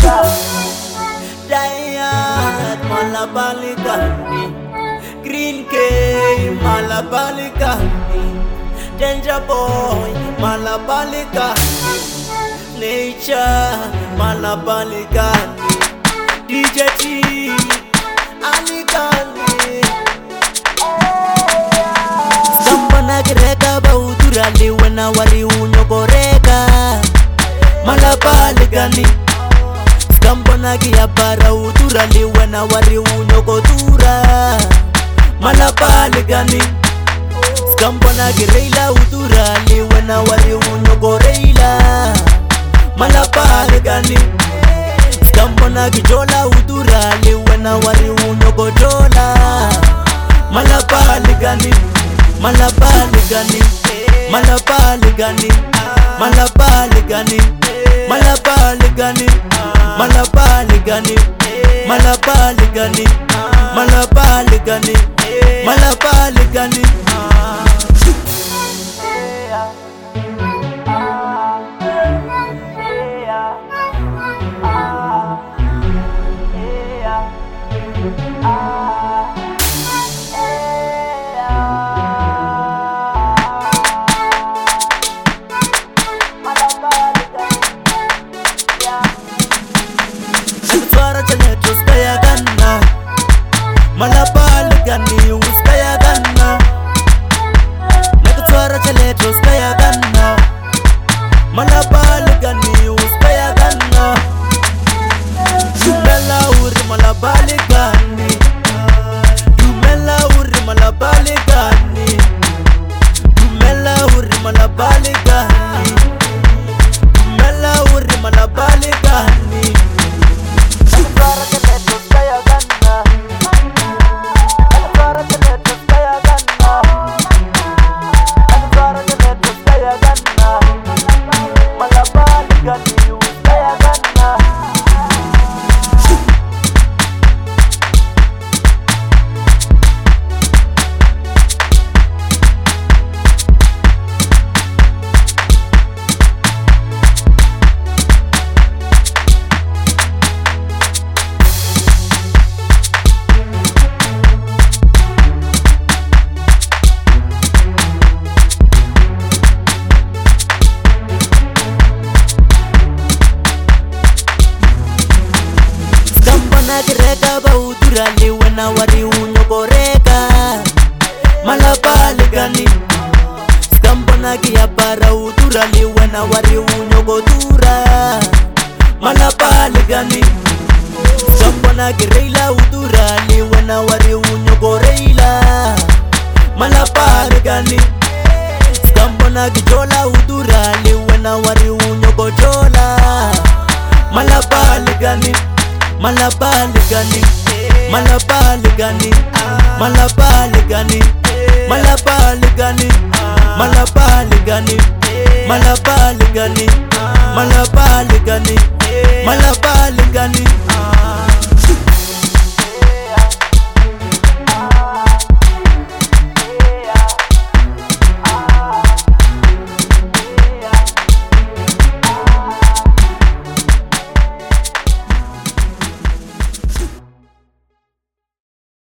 Dayat malabalikani, Green K malabalikani, Danger Boy malabalikani, Nature malabalikani, DJ T alikani. Skambana kireka bauturali wena wari unyokoreka malabalikani. Skambana kiyabara uturali wena wari unyokotura malabalikani. Skambana kireila uturali wena wari unyokoreila malabalikani. Skambana kijola uturali wena wari unyokojola malabalikani. Malabalikani, malabalikani, malabalikani, malabalikani, malabalikani, malabalikani, malabalikani, malabalikani. Malabalikani uskaya ganna, nakutwara chaleto uskaya ganna. Malabalikani uskaya ganna, Dumela uri malabalikani, Dumela uri malabalikani, Dumela uri malabalikani, Dumela uri malabalikani. Nakutwara chaleto uskaya ganna, kireka bauturali wena wari unyokoreka malabalikani. Skambana kiyabara uturali wena wari unyokotura malabalikani. Skambana kireila uturali wena wari unyokoreila malabalikani. Skambana kijola uturali wena wari unyokojola malabalikani. Malabalikani, malabalikani, malabalikani, malabalikani, malabalikani, malabalikani, malabalikani, malabalikani.